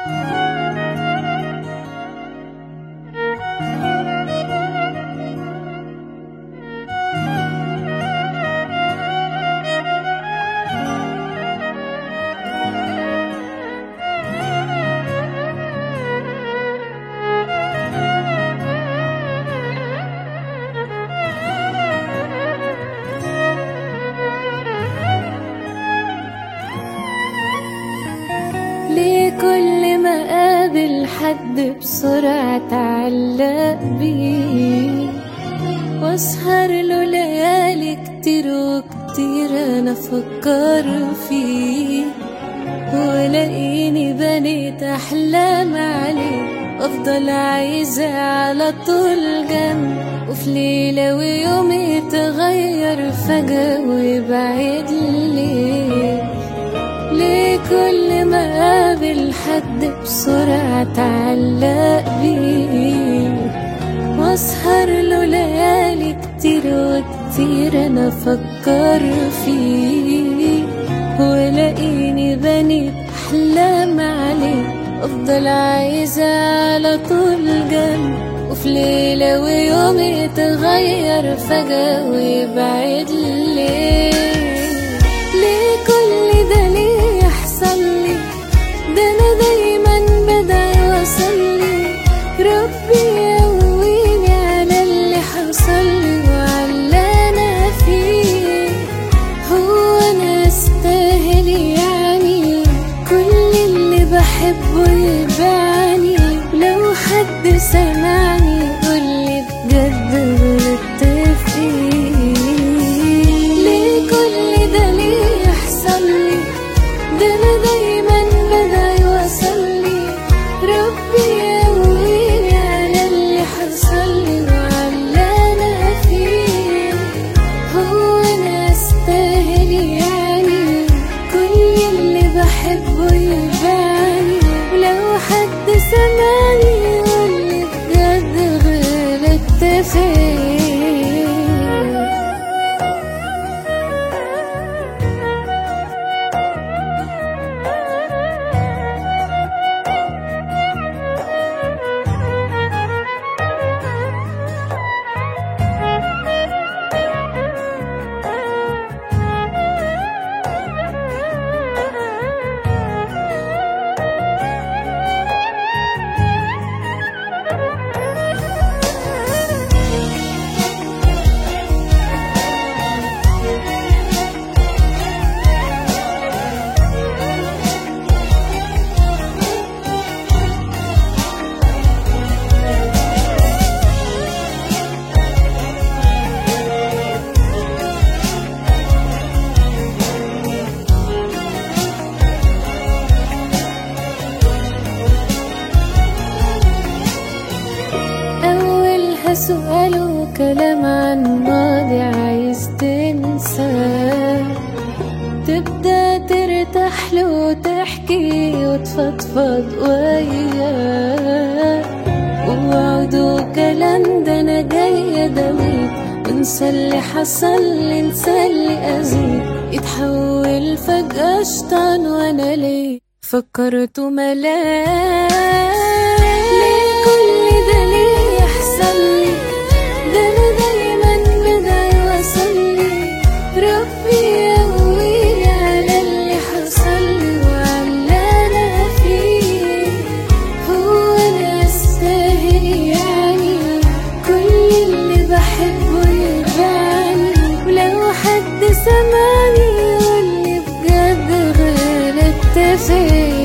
ليه كل ما قابل حد بسرعة اتعلق بيه، واسهر له ليالي كتير وكتير انا افكر فيه، ولاقيني بنيت احلام عليه افضل عايزة على طول جنب، وفي ليلة ويوم يتغير فجأة ويبعد ليه. ليه كل ما قابل حد بسرعة اتعلق بيه، واسهر له ليالي كتير وكتير انا افكر فيه، ولاقيني بنيت احلام عليه افضل عايزة على طول جنب، وفي ليلة ويوم يتغير فجأة ويبعد ليه. ليه كل ده ليه يحصل لي؟ ده انا دايما بدعي واصلي ربي يقويني على اللي حصل لي وعلى اللي انا فيه. هو انا استاهل يعني كل اللي بحبه يبعني؟ لو حد سمعني يقولي بجد غلطت فيه. ليه كل ده ليه يحصل لي؟ ده انا دايما بدعي واصلي ربي يقويني على اللي حصل لي وعلى اللي انا فيه. هو انا استاهل يعني كل اللي بحبه يبعني؟ ولو حد سمعني يقولي بجد غلطت فيه. سؤال وكلام عن ماضي عايز تنساه، تبدأ ترتاح له وتحكي وتفضفض وياه، ووعد وكلام ده انا جاية دويت، انسى اللي حصل لي انسى اللي اذيت، يتحول فجأة شيطان وانا ليه فكرته ملاك. ليه كل ده ليه يحصل لي؟ ده انا دايما بدعي واصلي ربي يقويني على اللي حصل لي وعلى اللي انا فيه. هو انا استاهل يعني كل اللي بحبه يبعني؟ ولو حد سمعني يقولي بجد غلطت فيه.